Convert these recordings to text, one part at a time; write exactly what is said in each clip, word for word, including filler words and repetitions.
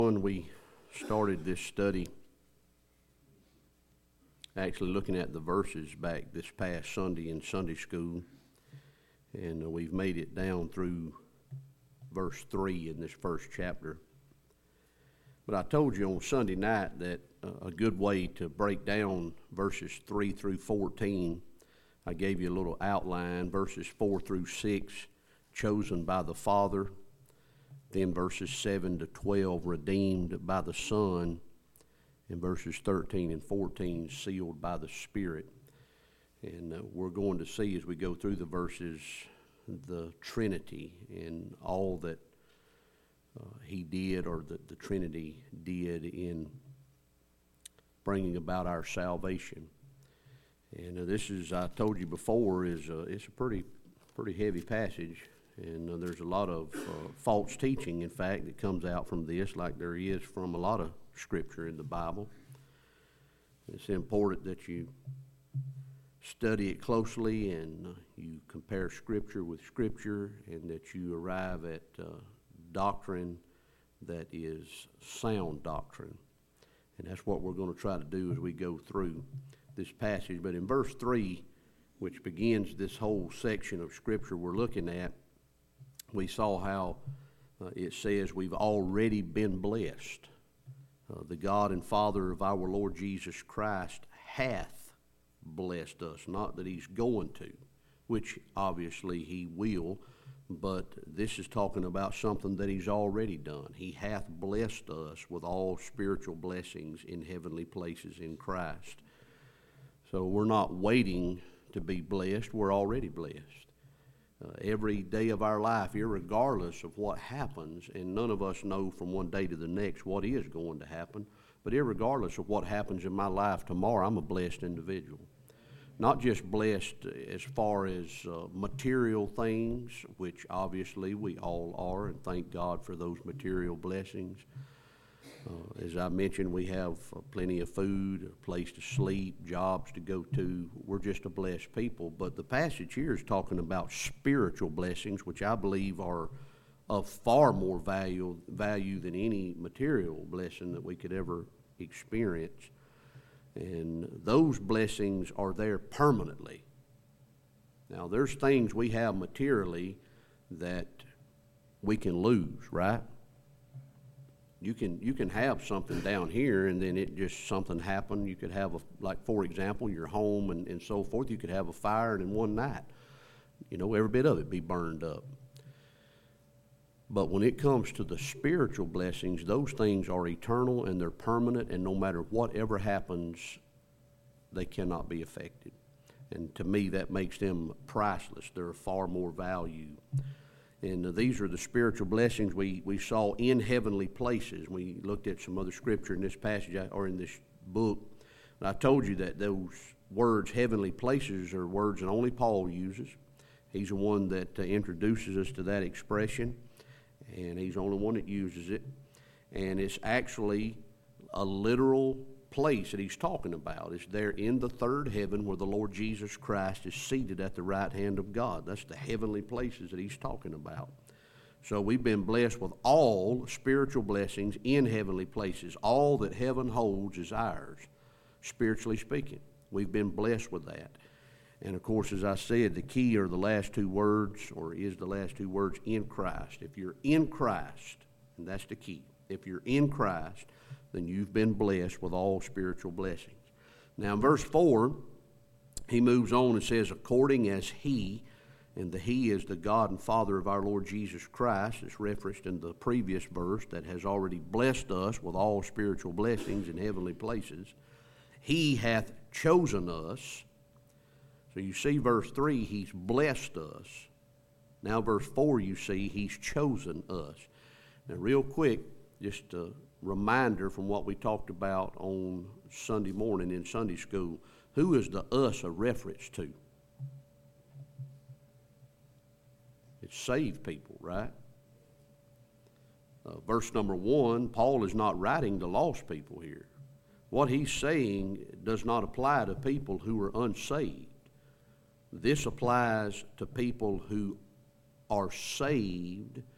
When we started this study, actually looking at the verses back this past Sunday in Sunday school, and uh, we've made it down through verse three in this first chapter. But I told you on Sunday night that uh, a good way to break down verses three through fourteen, I gave you a little outline. Verses four through six, chosen by the Father. Then verses seven to twelve, redeemed by the Son. And verses thirteen and fourteen, sealed by the Spirit. And uh, we're going to see as we go through the verses the Trinity and all that uh, he did, or that the Trinity did in bringing about our salvation. And uh, this is, I told you before, is uh, it's a pretty pretty heavy passage. And uh, there's a lot of uh, false teaching, in fact, that comes out from this, like there is from a lot of Scripture in the Bible. It's important that you study it closely and uh, you compare Scripture with Scripture, and that you arrive at uh, doctrine that is sound doctrine. And that's what we're going to try to do as we go through this passage. But in verse three, which begins this whole section of Scripture we're looking at, we saw how uh, it says we've already been blessed. Uh, the God and Father of our Lord Jesus Christ hath blessed us. Not that he's going to, which obviously he will, but this is talking about something that he's already done. He hath blessed us with all spiritual blessings in heavenly places in Christ. So we're not waiting to be blessed, we're already blessed. Uh, every day of our life, irregardless of what happens, and none of us know from one day to the next what is going to happen, but irregardless of what happens in my life tomorrow, I'm a blessed individual. Not just blessed as far as uh, material things, which obviously we all are, and thank God for those material blessings. Uh, as I mentioned, we have uh, plenty of food, a place to sleep, jobs to go to. We're just a blessed people. But the passage here is talking about spiritual blessings, which I believe are of far more value, value than any material blessing that we could ever experience. And those blessings are there permanently. Now, there's things we have materially that we can lose, right? You can you can have something down here, and then it just something happen. You could have, a, like, for example, your home and, and so forth. You could have a fire, and in one night, you know, every bit of it be burned up. But when it comes to the spiritual blessings, those things are eternal, and they're permanent, and no matter whatever happens, they cannot be affected. And to me, that makes them priceless. They're of far more value. And uh, these are the spiritual blessings we, we saw in heavenly places. We looked at some other scripture in this passage, or in this book. And I told you that those words, heavenly places, are words that only Paul uses. He's the one that uh, introduces us to that expression, and he's the only one that uses it. And it's actually a literal place that he's talking about. It's there in the third heaven where the Lord Jesus Christ is seated at the right hand of God. That's the heavenly places that he's talking about. So we've been blessed with all spiritual blessings in heavenly places. All that heaven holds is ours, spiritually speaking. We've been blessed with that. And of course, as I said, the key are the last two words, or is the last two words, in Christ. If you're in Christ, and that's the key, if you're in Christ, then you've been blessed with all spiritual blessings. Now in verse four, he moves on and says, according as he, and the he is the God and Father of our Lord Jesus Christ, it's referenced in the previous verse, that has already blessed us with all spiritual blessings in heavenly places. He hath chosen us. So you see verse three, he's blessed us. Now verse four, you see he's chosen us. Now real quick, just a reminder from what we talked about on Sunday morning in Sunday school. Who is the us a reference to? It's saved people, right? Uh, verse number one, Paul is not writing to lost people here. What he's saying does not apply to people who are unsaved. This applies to people who are saved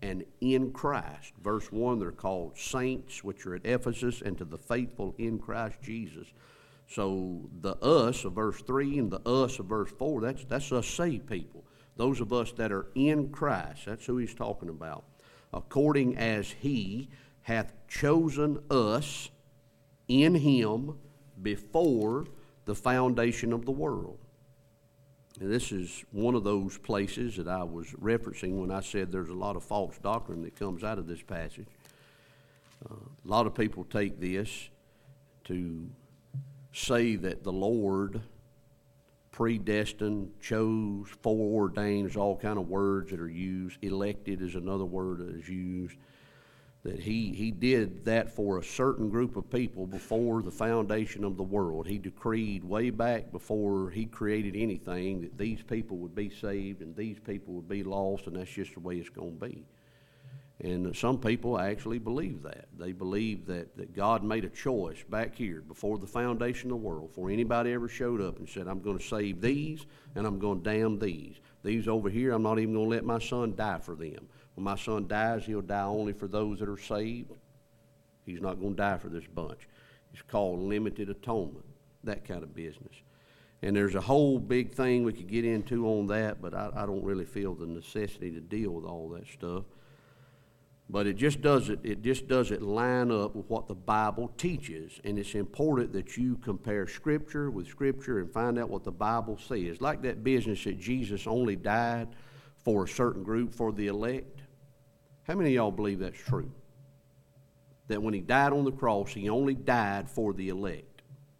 and in Christ. Verse one, they're called saints, which are at Ephesus, and to the faithful in Christ Jesus. So the us of verse three and the us of verse four, that's, that's us saved people. Those of us that are in Christ, that's who he's talking about. According as he hath chosen us in him before the foundation of the world. And this is one of those places that I was referencing when I said there's a lot of false doctrine that comes out of this passage. Uh, a lot of people take this to say that the Lord predestined, chose, foreordained, there's all kind of words that are used. Elected is another word that is used. That he, he did that for a certain group of people before the foundation of the world. He decreed way back before he created anything that these people would be saved and these people would be lost, and that's just the way it's going to be. And some people actually believe that. They believe that, that God made a choice back here before the foundation of the world, before anybody ever showed up and said, I'm going to save these and I'm going to damn these. These over here, I'm not even going to let my son die for them. When my son dies, he'll die only for those that are saved. He's not going to die for this bunch. It's called limited atonement, that kind of business. And there's a whole big thing we could get into on that, but I, I don't really feel the necessity to deal with all that stuff. But it just doesn't, it just doesn't line up with what the Bible teaches. And it's important that you compare Scripture with Scripture and find out what the Bible says. Like that business that Jesus only died for a certain group, for the elect. How many of y'all believe that's true? That when he died on the cross, he only died for the elect.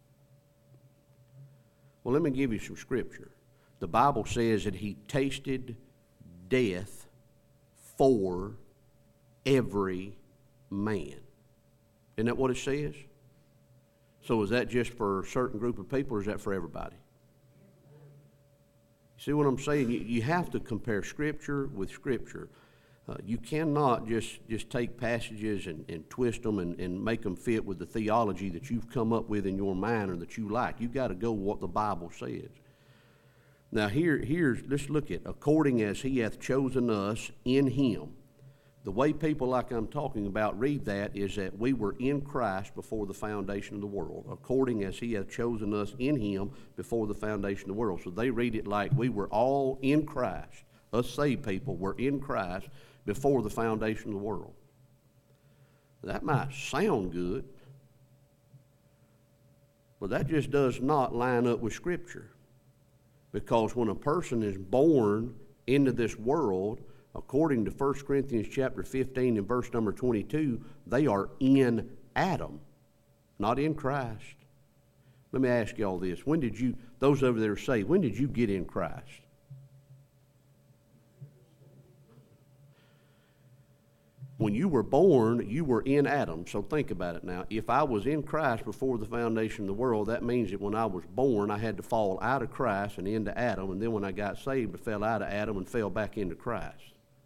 Well, let me give you some Scripture. The Bible says that he tasted death for every man. Isn't that what it says? So is that just for a certain group of people, or is that for everybody? See what I'm saying? You, you have to compare Scripture with Scripture. Uh, you cannot just, just take passages and, and twist them and, and make them fit with the theology that you've come up with in your mind or that you like. You've got to go with what the Bible says. Now here, here's, let's look at, according as he hath chosen us in him. The way people like I'm talking about read that is that we were in Christ before the foundation of the world, according as he hath chosen us in him before the foundation of the world. So they read it like we were all in Christ. Us saved people were in Christ before the foundation of the world. That might sound good, but that just does not line up with Scripture. Because when a person is born into this world, according to First Corinthians chapter fifteen and verse number twenty-two, they are in Adam, not in Christ. Let me ask you all this. When did you, those over there say, when did you get in Christ? When you were born, you were in Adam. So think about it now. If I was in Christ before the foundation of the world, that means that when I was born, I had to fall out of Christ and into Adam. And then when I got saved, I fell out of Adam and fell back into Christ.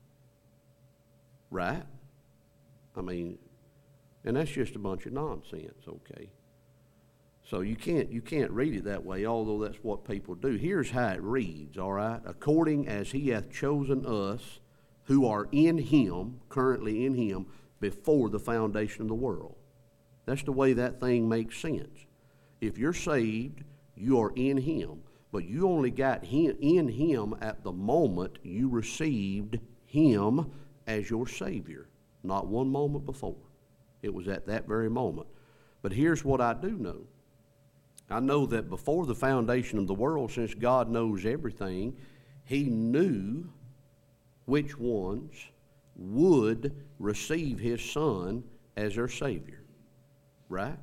Right? I mean, and that's just a bunch of nonsense, okay? So you can't, you can't read it that way, although that's what people do. Here's how it reads, all right? According as he hath chosen us, who are in him, currently in him, before the foundation of the world. That's the way that thing makes sense. If you're saved, you are in him, but you only got him, in him at the moment you received him as your Savior, not one moment before. It was at that very moment. But here's what I do know. I know that before the foundation of the world, since God knows everything, he knew which ones would receive his Son as their Savior. Right?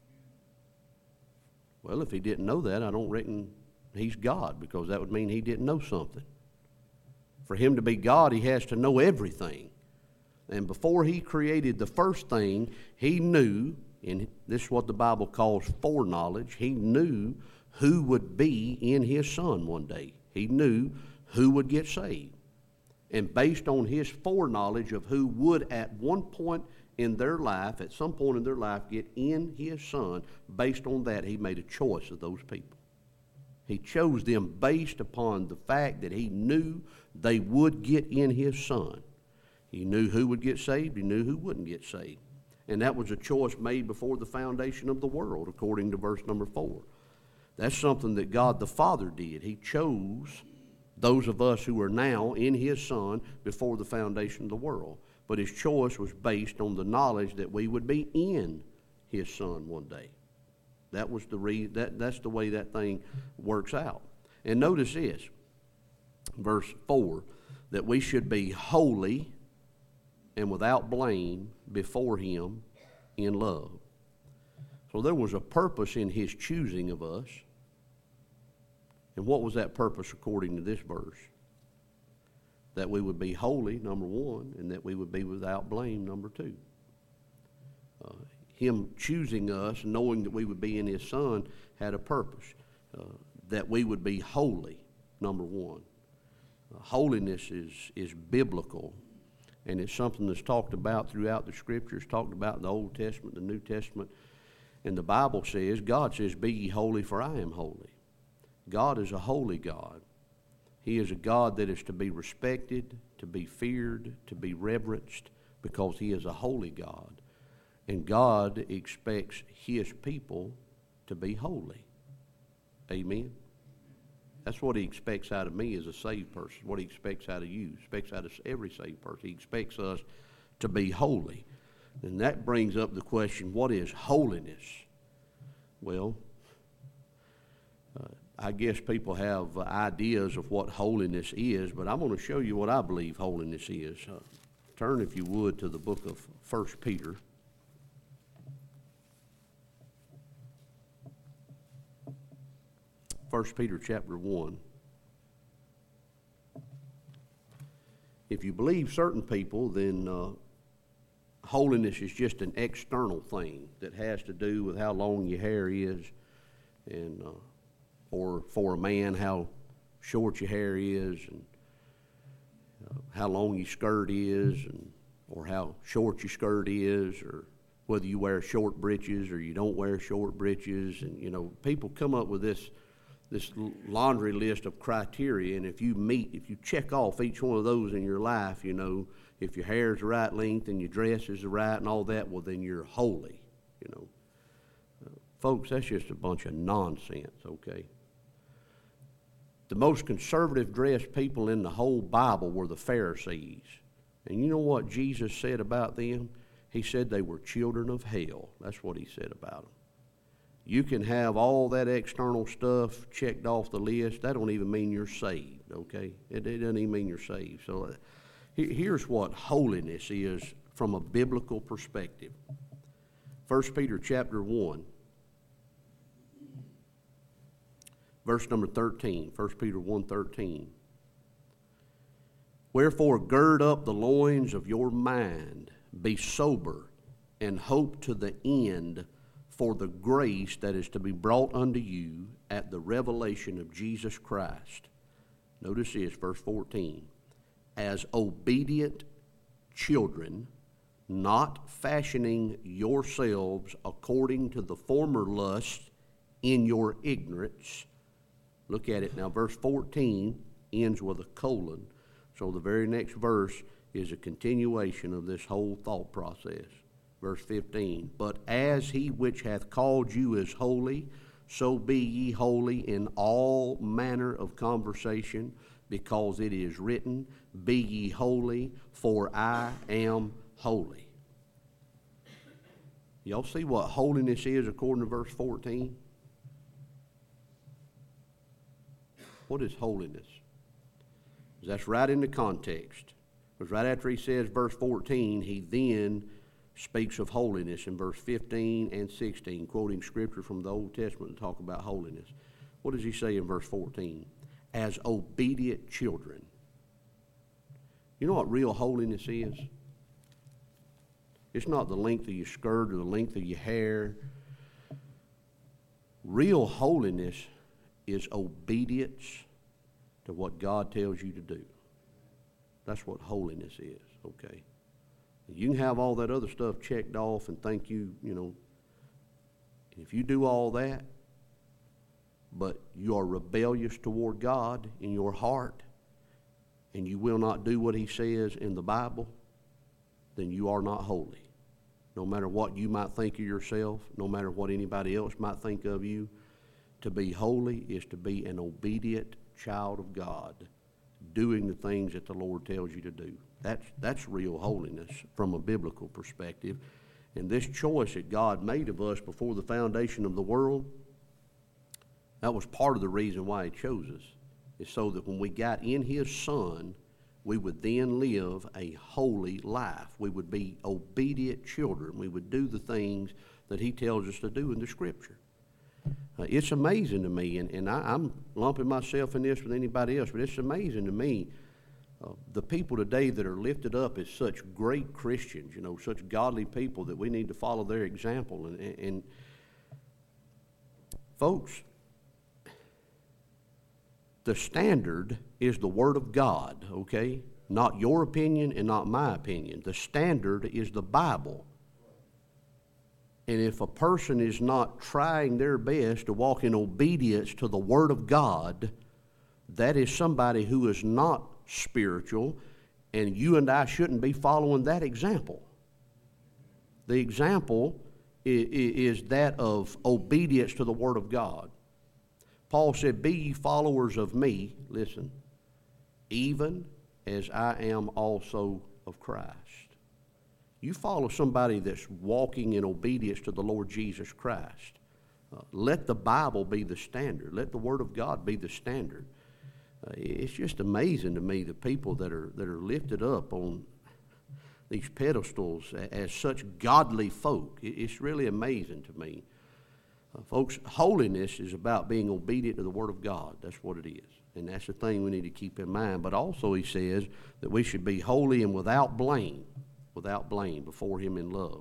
Well, if he didn't know that, I don't reckon he's God, because that would mean he didn't know something. For him to be God, he has to know everything. And before he created the first thing, he knew, and this is what the Bible calls foreknowledge, he knew who would be in his Son one day. He knew who would get saved. And based on his foreknowledge of who would at one point in their life, at some point in their life, get in his Son, based on that, he made a choice of those people. He chose them based upon the fact that he knew they would get in his Son. He knew who would get saved. He knew who wouldn't get saved. And that was a choice made before the foundation of the world, according to verse number four. That's something that God the Father did. He chose those of us who are now in His Son before the foundation of the world. But His choice was based on the knowledge that we would be in His Son one day. That was the re- that, that's the way that thing works out. And notice this, verse four, that we should be holy and without blame before Him in love. So there was a purpose in His choosing of us. And what was that purpose according to this verse? That we would be holy, number one, and that we would be without blame, number two. Uh, him choosing us, knowing that we would be in His Son, had a purpose. Uh, that we would be holy, number one. Uh, holiness is, is biblical, and it's something that's talked about throughout the Scriptures, talked about in the Old Testament, the New Testament. And the Bible says, God says, be ye holy, for I am holy. God is a holy God. He is a God that is to be respected, to be feared, to be reverenced, because He is a holy God. And God expects His people to be holy. Amen? That's what He expects out of me as a saved person, what He expects out of you, He expects out of every saved person. He expects us to be holy. And that brings up the question, what is holiness? Well, uh, I guess people have uh, ideas of what holiness is, but I'm going to show you what I believe holiness is. Uh, turn, if you would, to the book of First Peter. First Peter chapter one. If you believe certain people, then uh, holiness is just an external thing that has to do with how long your hair is, and uh, or for a man, how short your hair is, and uh, how long your skirt is, and or how short your skirt is, or whether you wear short breeches or you don't wear short breeches. And, you know, people come up with this this laundry list of criteria, and if you meet, if you check off each one of those in your life, you know, if your hair is the right length and your dress is the right and all that, well, then you're holy, you know. Uh, folks, that's just a bunch of nonsense, okay? The most conservative dressed people in the whole Bible were the Pharisees. And you know what Jesus said about them? He said they were children of hell. That's what He said about them. You can have all that external stuff checked off the list. That don't even mean you're saved, okay? It, it doesn't even mean you're saved. So uh, he, here's what holiness is from a biblical perspective. First Peter chapter one. Verse number thirteen, First Peter one thirteen. Wherefore gird up the loins of your mind, be sober, and hope to the end for the grace that is to be brought unto you at the revelation of Jesus Christ. Notice this, verse fourteen. As obedient children, not fashioning yourselves according to the former lusts in your ignorance. Look at it now. Verse fourteen ends with a colon. So the very next verse is a continuation of this whole thought process. Verse fifteen. But as He which hath called you is holy, so be ye holy in all manner of conversation, because it is written, be ye holy, for I am holy. Y'all see what holiness is according to verse fourteen? What is holiness? That's right in the context. Because right after he says verse fourteen, he then speaks of holiness in verse fifteen and sixteen, quoting scripture from the Old Testament to talk about holiness. What does he say in verse fourteen? As obedient children. You know what real holiness is? It's not the length of your skirt or the length of your hair. Real holiness is obedience to what God tells you to do. That's what holiness is, okay? You can have all that other stuff checked off and think you, you know, if you do all that, but you are rebellious toward God in your heart, and you will not do what He says in the Bible, then you are not holy. No matter what you might think of yourself, no matter what anybody else might think of you, to be holy is to be an obedient child of God, doing the things that the Lord tells you to do. That's, that's real holiness from a biblical perspective. And this choice that God made of us before the foundation of the world, that was part of the reason why He chose us, is so that when we got in His Son, we would then live a holy life. We would be obedient children. We would do the things that He tells us to do in the Scripture. Uh, it's amazing to me, and, and I, I'm lumping myself in this with anybody else, but it's amazing to me, uh, the people today that are lifted up as such great Christians, you know, such godly people that we need to follow their example. And, and, and folks, the standard is the Word of God, okay? Not your opinion and not my opinion. The standard is the Bible. And if a person is not trying their best to walk in obedience to the Word of God, that is somebody who is not spiritual, and you and I shouldn't be following that example. The example is that of obedience to the Word of God. Paul said, be ye followers of me, listen, even as I am also of Christ. You follow somebody that's walking in obedience to the Lord Jesus Christ. Uh, let the Bible be the standard. Let the Word of God be the standard. Uh, it's just amazing to me the people that are that are lifted up on these pedestals as such godly folk. It's really amazing to me. Uh, folks, holiness is about being obedient to the Word of God. That's what it is. And that's the thing we need to keep in mind. But also he says that we should be holy and without blame, without blame before Him in love.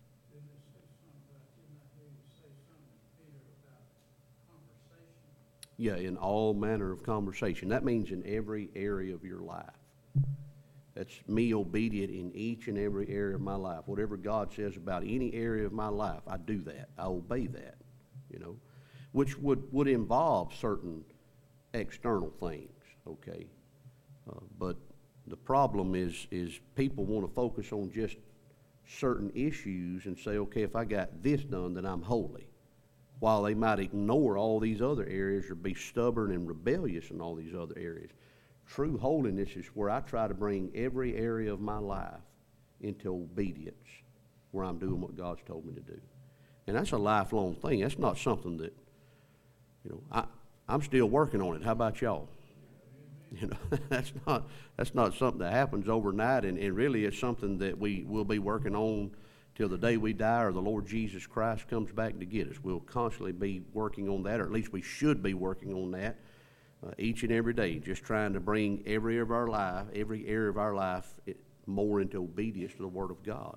Yeah, in all manner of conversation. That means in every area of your life. That's me obedient in each and every area of my life. Whatever God says about any area of my life, I do that. I obey that, you know, which would, would involve certain external things, okay? Uh, but the problem is, is people want to focus on just certain issues and say, okay, if I got this done, then I'm holy. While they might ignore all these other areas or be stubborn and rebellious in all these other areas. True holiness is where I try to bring every area of my life into obedience, where I'm doing what God's told me to do. And that's a lifelong thing. That's not something that, you know, I, I'm still working on it. How about y'all? You know, that's not that's not something that happens overnight, and, and really it's something that we will be working on till the day we die or the Lord Jesus Christ comes back to get us. We'll constantly be working on that, or at least we should be working on that uh, each and every day, just trying to bring every area of our life, every area of our life it, more into obedience to the Word of God.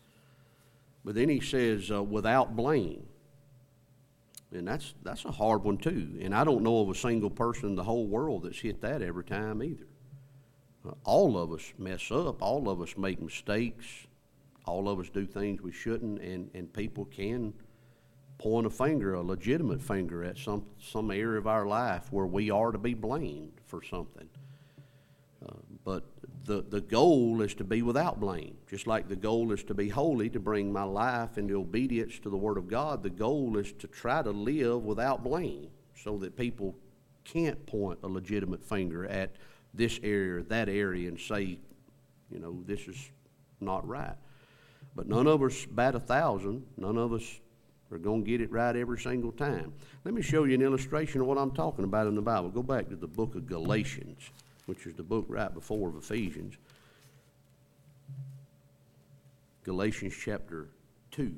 But then he says, uh, without blame. And that's that's a hard one too. And I don't know of a single person in the whole world that's hit that every time either. Uh, all of us mess up. All of us make mistakes. All of us do things we shouldn't. And, and people can point a finger, a legitimate finger, at some, some area of our life where we are to be blamed for something. Uh, but the, the goal is to be without blame. Just like the goal is to be holy, to bring my life into obedience to the Word of God, the goal is to try to live without blame so that people can't point a legitimate finger at this area or that area and say, you know, this is not right. But none of us bat a thousand. None of us are going to get it right every single time. Let me show you an illustration of what I'm talking about in the Bible. Go back to the book of Galatians, which is the book right before of Ephesians. Galatians chapter two.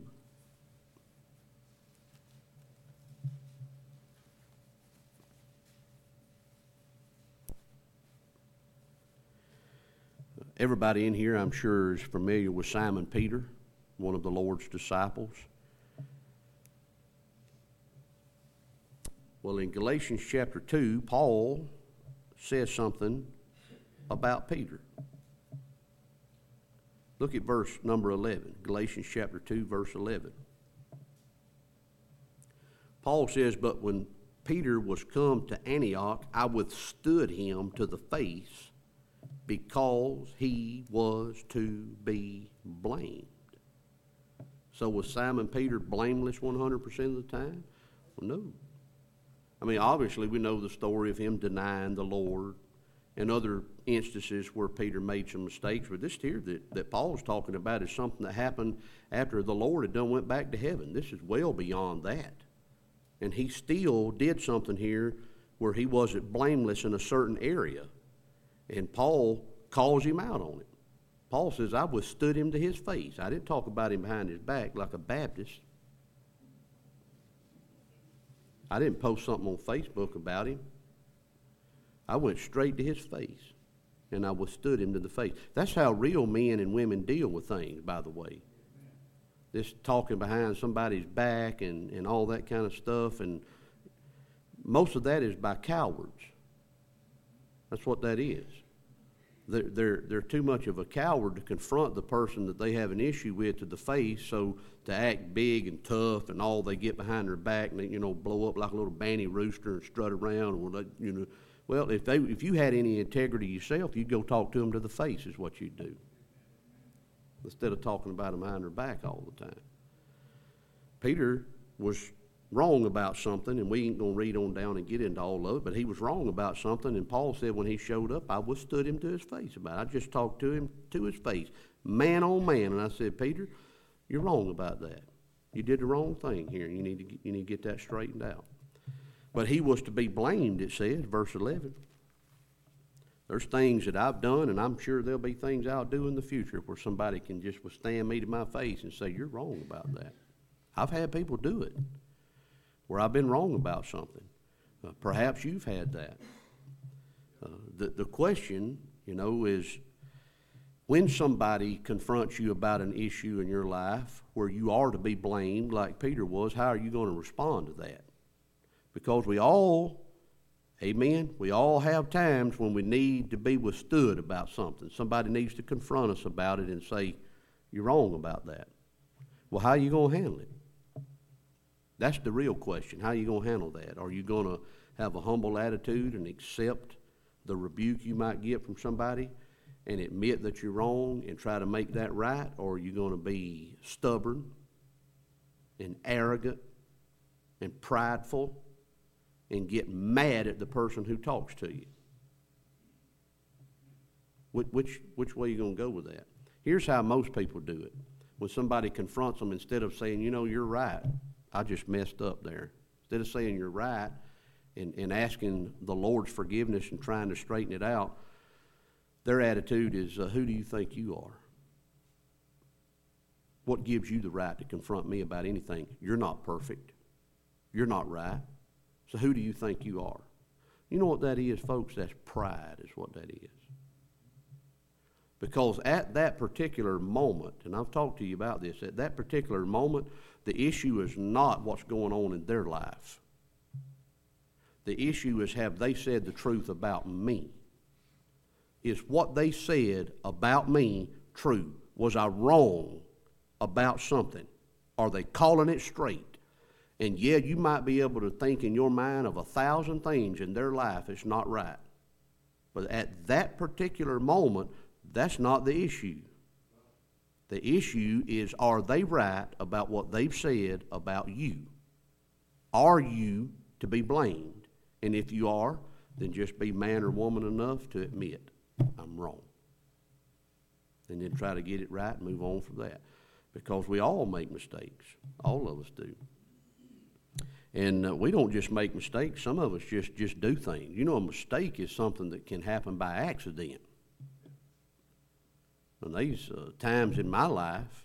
Everybody in here, I'm sure, is familiar with Simon Peter, one of the Lord's disciples. Well, in Galatians chapter two, Paul says something about Peter. Look at verse number eleven, Galatians chapter two, verse eleven. Paul says, but when Peter was come to Antioch, I withstood him to the face because he was to be blamed. So was Simon Peter blameless one hundred percent of the time? Well, no. I mean, obviously we know the story of him denying the Lord and other instances where Peter made some mistakes. But this here that, that Paul's talking about is something that happened after the Lord had done went back to heaven. This is well beyond that. And he still did something here where he wasn't blameless in a certain area. And Paul calls him out on it. Paul says, I withstood him to his face. I didn't talk about him behind his back like a Baptist. I didn't post something on Facebook about him. I went straight to his face, and I withstood him to the face. That's how real men and women deal with things, by the way. This talking behind somebody's back and, and all that kind of stuff, and most of that is by cowards. That's what that is. They're, they're, they're too much of a coward to confront the person that they have an issue with to the face, so to act big and tough and all, they get behind their back and they, you know, blow up like a little banty rooster and strut around. Or they, you know, well, if they if you had any integrity yourself, you'd go talk to them to the face is what you'd do, instead of talking about them behind their back all the time. Peter was wrong about something, and we ain't going to read on down and get into all of it, but he was wrong about something, and Paul said when he showed up, I withstood him to his face about it. I just talked to him to his face, man on man, and I said, Peter, you're wrong about that. You did the wrong thing here, and you need to get, you need to get that straightened out. But he was to be blamed, it says, verse eleven. There's things that I've done, and I'm sure there'll be things I'll do in the future where somebody can just withstand me to my face and say, you're wrong about that. I've had people do it where I've been wrong about something. Uh, perhaps you've had that. Uh, the, the question, you know, is when somebody confronts you about an issue in your life where you are to be blamed, like Peter was, how are you going to respond to that? Because we all, amen, we all have times when we need to be withstood about something. Somebody needs to confront us about it and say, you're wrong about that. Well, how are you going to handle it? That's the real question. How are you going to handle that? Are you going to have a humble attitude and accept the rebuke you might get from somebody and admit that you're wrong and try to make that right? Or are you going to be stubborn and arrogant and prideful and get mad at the person who talks to you? Which, which, which way are you going to go with that? Here's how most people do it. When somebody confronts them, instead of saying, you know, you're right, I just messed up there. Instead of saying you're right and, and asking the Lord's forgiveness and trying to straighten it out, their attitude is, uh, who do you think you are? What gives you the right to confront me about anything? You're not perfect. You're not right. So who do you think you are? You know what that is, folks? That's pride is what that is. Because at that particular moment, and I've talked to you about this, at that particular moment, the issue is not what's going on in their life. The issue is, have they said the truth about me? Is what they said about me true? Was I wrong about something? Are they calling it straight? And yeah, you might be able to think in your mind of a thousand things in their life that's not right. But at that particular moment, that's not the issue. The issue is, are they right about what they've said about you? Are you to be blamed? And if you are, then just be man or woman enough to admit, I'm wrong. And then try to get it right and move on from that. Because we all make mistakes. All of us do. And uh, we don't just make mistakes. Some of us just, just do things. You know, a mistake is something that can happen by accident. And these uh, times in my life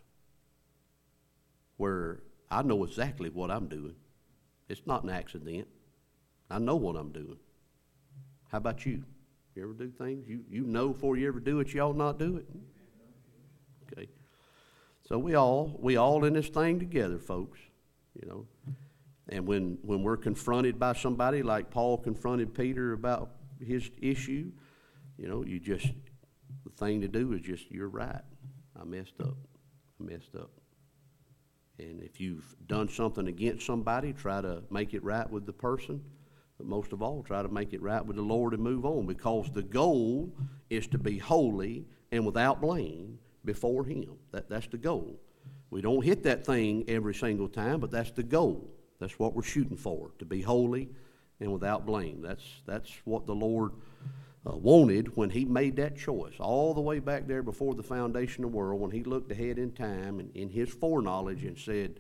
where I know exactly what I'm doing. It's not an accident. I know what I'm doing. How about you? You ever do things? You, you know before you ever do it, you ought not do it? Okay. So we all, we all in this thing together, folks, you know. And when, when we're confronted by somebody like Paul confronted Peter about his issue, you know, you just, the thing to do is just, you're right. I messed up. I messed up. And if you've done something against somebody, try to make it right with the person. but most of all, try to make it right with the Lord and move on, because the goal is to be holy and without blame before Him. That, that's the goal. We don't hit that thing every single time, but that's the goal. That's what we're shooting for, to be holy and without blame. That's, that's what the Lord uh, wanted when He made that choice, all the way back there before the foundation of the world, when He looked ahead in time and in His foreknowledge and said,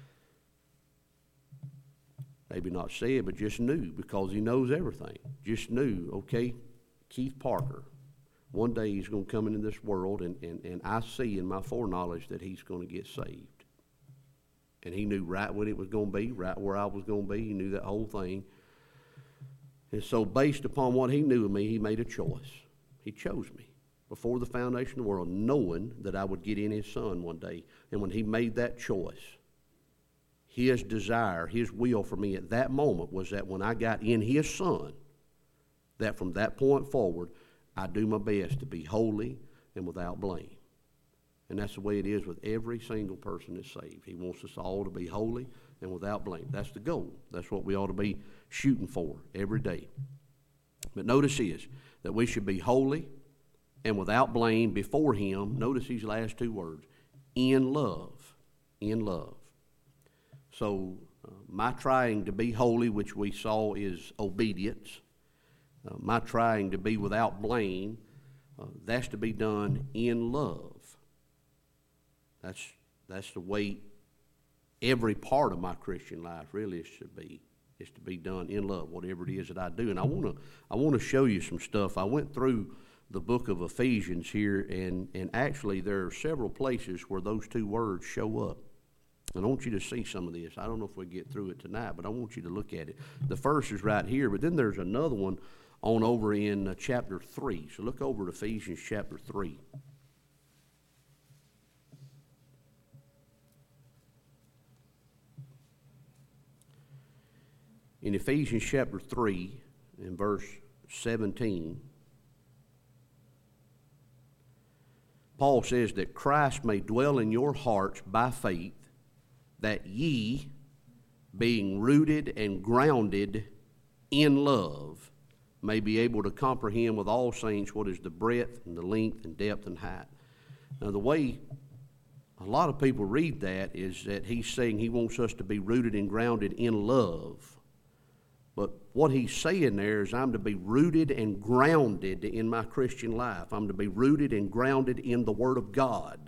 maybe not said, but just knew, because He knows everything. Just knew, okay, Keith Parker, one day he's going to come into this world, and, and, and I see in my foreknowledge that he's going to get saved. And He knew right when it was going to be, right where I was going to be. He knew that whole thing. And so based upon what He knew of me, He made a choice. He chose me before the foundation of the world, knowing that I would get in His Son one day. And when He made that choice, His desire, His will for me at that moment was that when I got in His Son, that from that point forward, I do my best to be holy and without blame. And that's the way it is with every single person that's saved. He wants us all to be holy and without blame. That's the goal. That's what we ought to be shooting for every day. But notice this, that we should be holy and without blame before Him. Notice these last two words, in love, in love. So uh, my trying to be holy, which we saw is obedience, uh, my trying to be without blame, uh, that's to be done in love. That's, that's the way every part of my Christian life really is to be, is to be done in love, whatever it is that I do. And I want to I want to show you some stuff. I went through the book of Ephesians here, and, and actually there are several places where those two words show up. And I want you to see some of this. I don't know if we get through it tonight, but I want you to look at it. The first is right here, but then there's another one on over in uh, chapter three. So look over at Ephesians chapter three. In Ephesians chapter three, in verse seventeen, Paul says that Christ may dwell in your hearts by faith, that ye, being rooted and grounded in love, may be able to comprehend with all saints what is the breadth and the length and depth and height. Now, the way a lot of people read that is that he's saying he wants us to be rooted and grounded in love. But what he's saying there is I'm to be rooted and grounded in my Christian life. I'm to be rooted and grounded in the Word of God.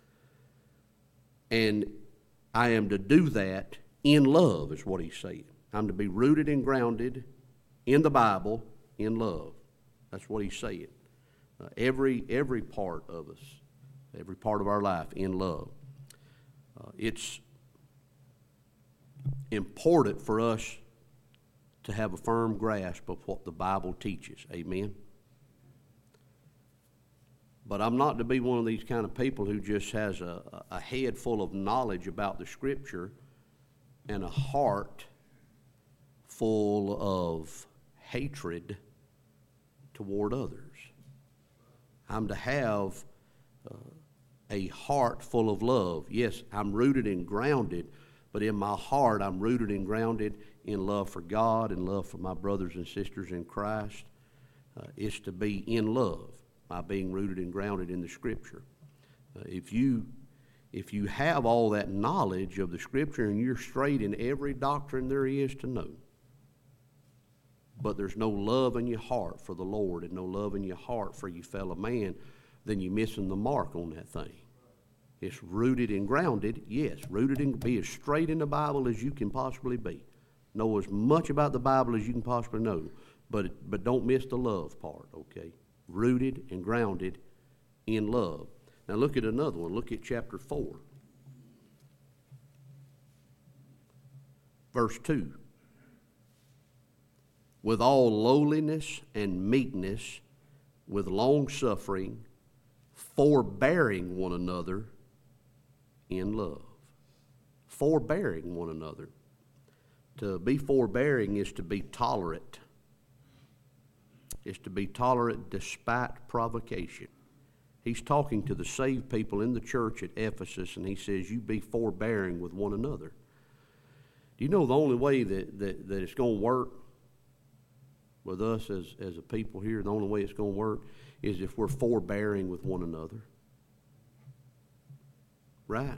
And I am to do that in love, is what he's saying. I'm to be rooted and grounded in the Bible in love. That's what he's saying. Uh, every, every part of us, every part of our life in love. Uh, it's important for us to have a firm grasp of what the Bible teaches. Amen? But I'm not to be one of these kind of people who just has a, a head full of knowledge about the Scripture and a heart full of hatred toward others. I'm to have uh, a heart full of love. Yes, I'm rooted and grounded, but in my heart I'm rooted and grounded in love for God and love for my brothers and sisters in Christ. Uh, it's to be in love by being rooted and grounded in the Scripture. Uh, if you if you have all that knowledge of the Scripture and you're straight in every doctrine there is to know, but there's no love in your heart for the Lord and no love in your heart for your fellow man, then you're missing the mark on that thing. It's rooted and grounded, yes, rooted and be as straight in the Bible as you can possibly be. Know as much about the Bible as you can possibly know, but but don't miss the love part, okay? Rooted and grounded in love. Now look at another one. Look at chapter four. Verse two. With all lowliness and meekness, with long-suffering, forbearing one another in love. Forbearing one another. To be forbearing is to be tolerant. Is to be tolerant despite provocation. He's talking to the saved people in the church at Ephesus, and he says, you be forbearing with one another. Do you know the only way that, that, that it's going to work with us as, as a people here, the only way it's going to work is if we're forbearing with one another. Right?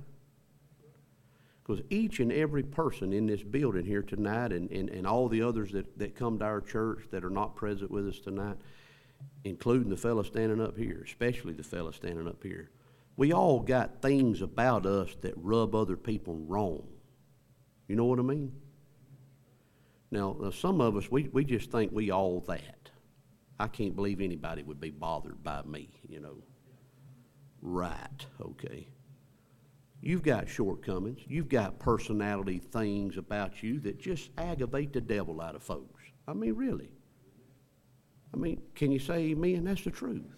Because each and every person in this building here tonight, and, and, and all the others that, that come to our church that are not present with us tonight, including the fella standing up here, especially the fella standing up here, we all got things about us that rub other people wrong. You know what I mean? Now, now some of us, we, we just think we all that. I can't believe anybody would be bothered by me, you know. Right, okay. You've got shortcomings. You've got personality things about you that just aggravate the devil out of folks. I mean, really. I mean, can you say amen? That's the truth.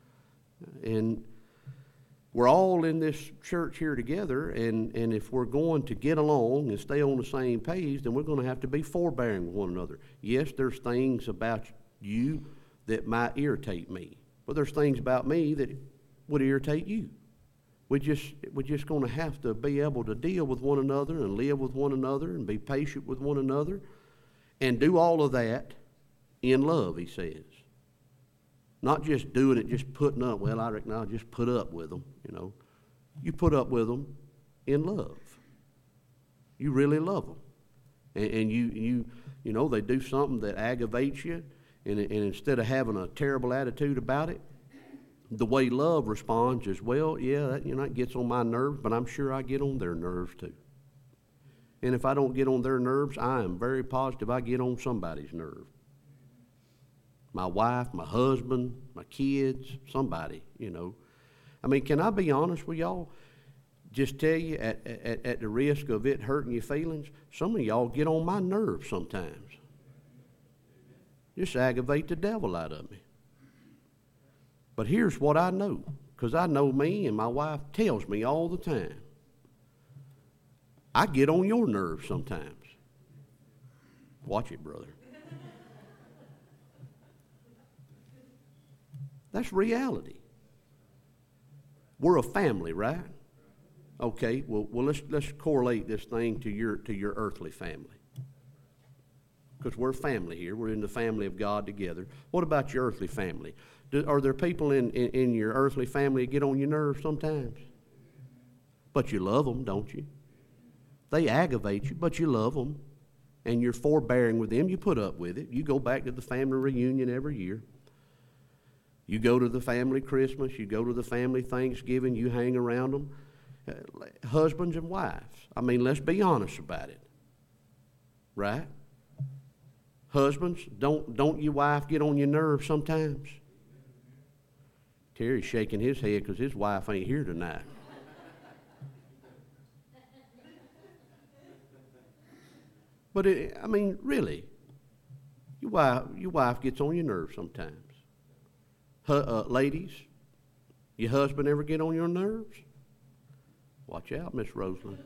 And we're all in this church here together, and, and if we're going to get along and stay on the same page, then we're going to have to be forbearing with one another. Yes, there's things about you that might irritate me, but there's things about me that would irritate you. We just, we're just going to have to be able to deal with one another and live with one another and be patient with one another and do all of that in love, he says. Not just doing it, just putting up. Well, I reckon I'll just put up with them, you know. You put up with them in love. You really love them. And, and you, you, you know, they do something that aggravates you, and, and instead of having a terrible attitude about it, the way love responds is, well, yeah, that, you know, it gets on my nerves, but I'm sure I get on their nerves too. And if I don't get on their nerves, I am very positive I get on somebody's nerve. My wife, my husband, my kids, somebody, you know. I mean, can I be honest with y'all? Just tell you, at, at, at the risk of it hurting your feelings, some of y'all get on my nerves sometimes. Just aggravate the devil out of me. But here's what I know, because I know me and my wife tells me all the time. I get on your nerves sometimes. Watch it, brother. That's reality. We're a family, right? Okay, well, well let's let's correlate this thing to your to your earthly family. Because we're family here. We're in the family of God together. What about your earthly family? Do, are there people in, in, in your earthly family that get on your nerves sometimes? But you love them, don't you? They aggravate you, but you love them. And you're forbearing with them. You put up with it. You go back to the family reunion every year. You go to the family Christmas. You go to the family Thanksgiving. You hang around them. Uh, husbands and wives. I mean, let's be honest about it. Right? Husbands, don't, don't your wife get on your nerves sometimes? Terry's shaking his head because his wife ain't here tonight. But, it, I mean, really, your wife, your wife gets on your nerves sometimes. H- uh, ladies, your husband ever get on your nerves? Watch out, Miss Roseland.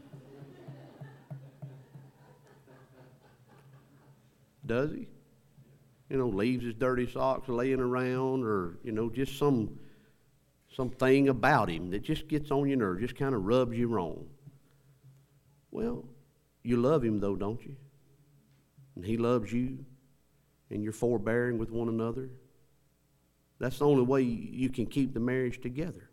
Does he? You know, leaves his dirty socks laying around, or, you know, just some something about him that just gets on your nerves, just kind of rubs you wrong. Well, you love him though, don't you? And he loves you, and you're forbearing with one another. That's the only way you can keep the marriage together.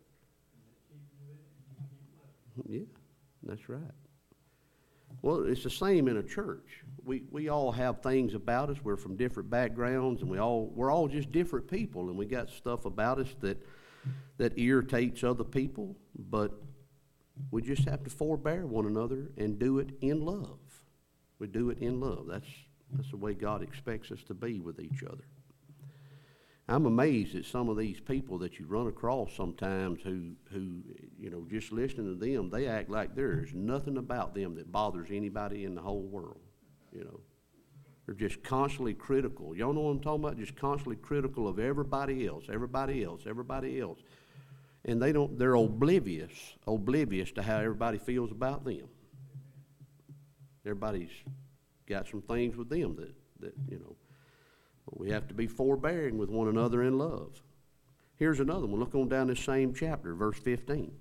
Yeah, that's right. Well, it's the same in a church. We we all have things about us. We're from different backgrounds, and we all we're all just different people, and we got stuff about us that that irritates other people. But we just have to forbear one another and do it in love. We do it in love. That's that's the way God expects us to be with each other. I'm amazed at some of these people that you run across sometimes who, who, you know, just listening to them, they act like there's nothing about them that bothers anybody in the whole world, you know. They're just constantly critical. Y'all know what I'm talking about? Just constantly critical of everybody else, everybody else, everybody else. And they don't, they're oblivious, oblivious to how everybody feels about them. Everybody's got some things with them that, that you know. We have to be forbearing with one another in love. Here's another one. Look on down this same chapter, verse fifteen.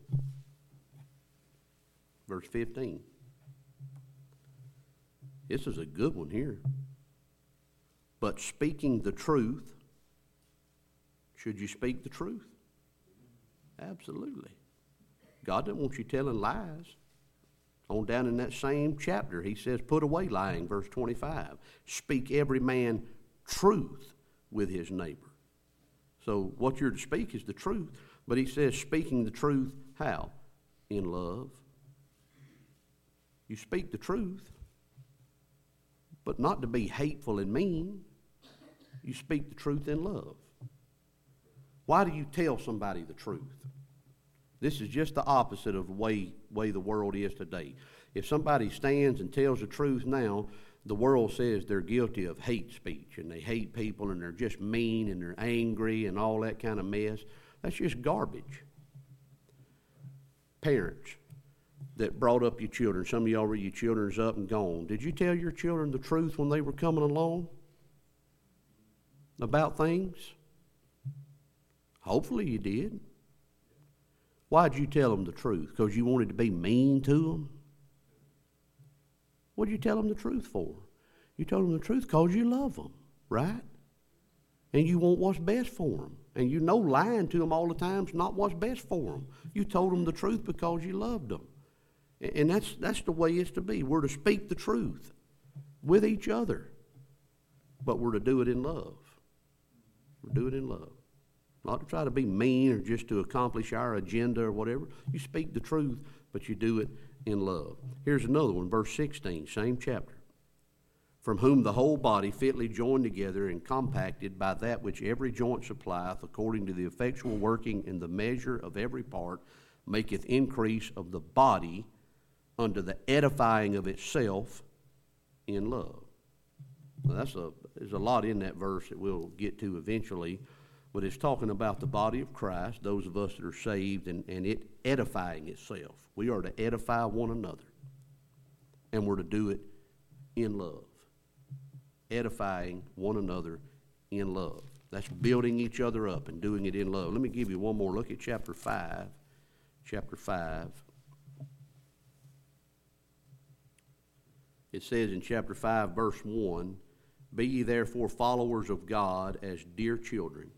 Verse fifteen. This is a good one here. But speaking the truth, should you speak the truth? Absolutely. God doesn't want you telling lies. On down in that same chapter, he says, put away lying, verse twenty-five. Speak every man truth with his neighbor. So what you're to speak is the truth. But he says, speaking the truth, how? In love. You speak the truth, but not to be hateful and mean. You speak the truth in love. Why do you tell somebody the truth? This is just the opposite of the way, way the world is today. If somebody stands and tells the truth now, the world says they're guilty of hate speech, and they hate people, and they're just mean, and they're angry, and all that kind of mess. That's just garbage. Parents that brought up your children, some of y'all were your children's up and gone. Did you tell your children the truth when they were coming along about things? Hopefully you did. Why'd you tell them the truth? Because you wanted to be mean to them? What did you tell them the truth for? You told them the truth because you love them, right? And you want what's best for them. And you know lying to them all the time is not what's best for them. You told them the truth because you loved them. And that's, that's the way it's to be. We're to speak the truth with each other. But we're to do it in love. We're to do it in love. Not to try to be mean or just to accomplish our agenda or whatever. You speak the truth, but you do it in love. Here's another one, verse sixteen, same chapter. From whom the whole body fitly joined together and compacted by that which every joint supplieth, according to the effectual working in the measure of every part, maketh increase of the body unto the edifying of itself in love. Now that's a, there's a lot in that verse that we'll get to eventually. But it's talking about the body of Christ, those of us that are saved, and, and it edifying itself. We are to edify one another. And we're to do it in love. Edifying one another in love. That's building each other up and doing it in love. Let me give you one more. Look at chapter five. Chapter five. It says in chapter five, verse one, be ye therefore followers of God as dear children,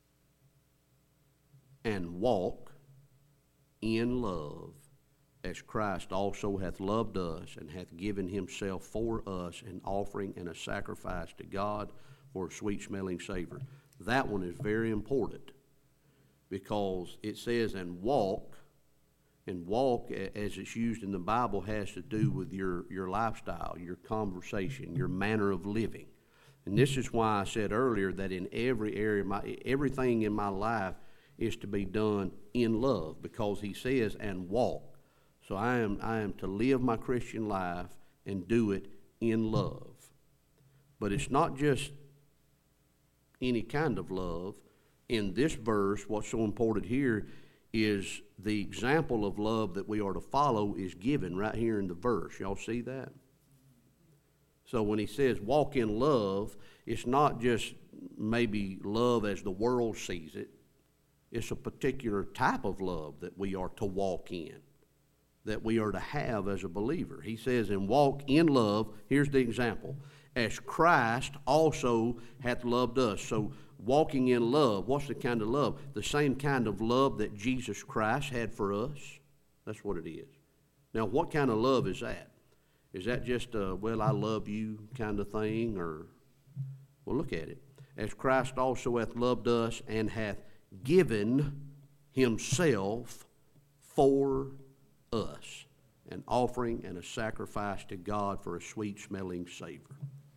and walk in love, as Christ also hath loved us, and hath given himself for us, an offering and a sacrifice to God for a sweet-smelling savor. That one is very important, because it says, and walk, and walk, as it's used in the Bible, has to do with your, your lifestyle, your conversation, your manner of living. And this is why I said earlier that in every area, my, everything in my life is to be done in love, because he says, and walk. So I am, I am to live my Christian life and do it in love. But it's not just any kind of love. In this verse, what's so important here is the example of love that we are to follow is given right here in the verse. Y'all see that? So when he says walk in love, it's not just maybe love as the world sees it. It's a particular type of love that we are to walk in, that we are to have as a believer. He says, and walk in love, here's the example, as Christ also hath loved us. So walking in love, what's the kind of love? The same kind of love that Jesus Christ had for us. That's what it is. Now, what kind of love is that? Is that just a, well, I love you kind of thing? Or, well, look at it. As Christ also hath loved us and hath given himself for us, an offering and a sacrifice to God for a sweet-smelling savor.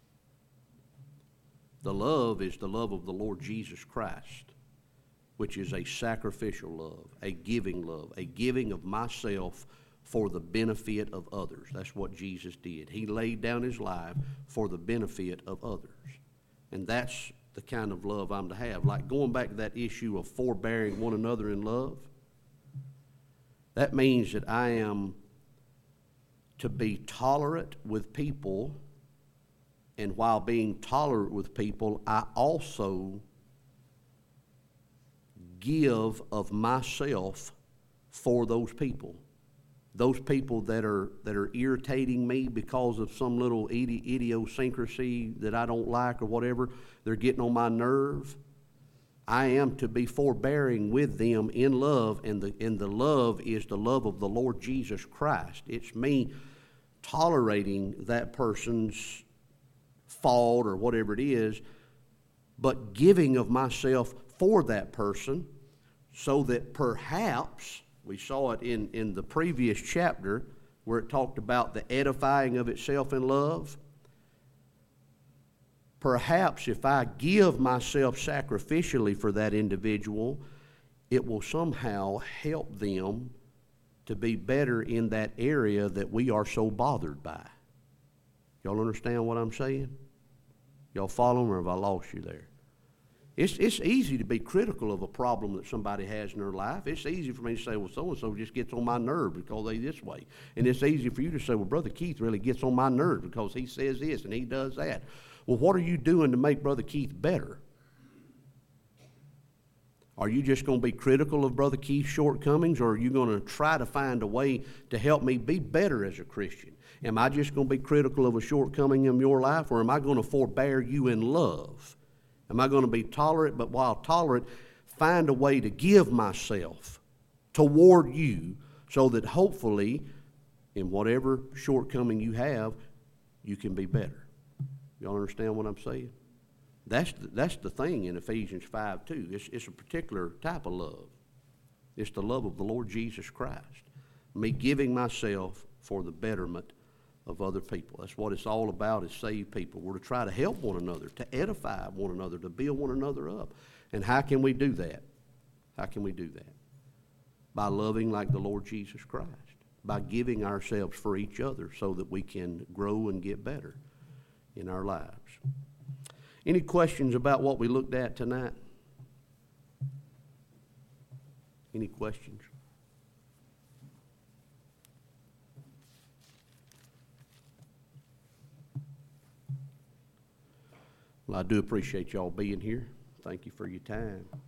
The love is the love of the Lord Jesus Christ, which is a sacrificial love, a giving love, a giving of myself for the benefit of others. That's what Jesus did. He laid down his life for the benefit of others. And that's the kind of love I'm to have. Like going back to that issue of forbearing one another in love, that means that I am to be tolerant with people, and while being tolerant with people, I also give of myself for those people. those people that are that are irritating me because of some little idi- idiosyncrasy that I don't like or whatever, they're getting on my nerve. I am to be forbearing with them in love, and the and the love is the love of the Lord Jesus Christ. It's me tolerating that person's fault or whatever it is, but giving of myself for that person, so that perhaps, we saw it in, in the previous chapter where it talked about the edifying of itself in love. Perhaps if I give myself sacrificially for that individual, it will somehow help them to be better in that area that we are so bothered by. Y'all understand what I'm saying? Y'all follow me, or have I lost you there? It's, it's easy to be critical of a problem that somebody has in their life. It's easy for me to say, well, so-and-so just gets on my nerve because they this way. And it's easy for you to say, well, Brother Keith really gets on my nerve because he says this and he does that. Well, what are you doing to make Brother Keith better? Are you just going to be critical of Brother Keith's shortcomings, or are you going to try to find a way to help me be better as a Christian? Am I just going to be critical of a shortcoming in your life, or am I going to forbear you in love? Am I going to be tolerant, but while tolerant, find a way to give myself toward you so that hopefully, in whatever shortcoming you have, you can be better? Y'all understand what I'm saying? That's the, that's the thing in Ephesians five two. It's, it's a particular type of love. It's the love of the Lord Jesus Christ. Me giving myself for the betterment of other people. That's what it's all about, is save people. We're to try to help one another, to edify one another, to build one another up. And how can we do that? How can we do that? By loving like the Lord Jesus Christ. By giving ourselves for each other so that we can grow and get better in our lives. Any questions about what we looked at tonight? Any questions? Well, I do appreciate y'all being here. Thank you for your time.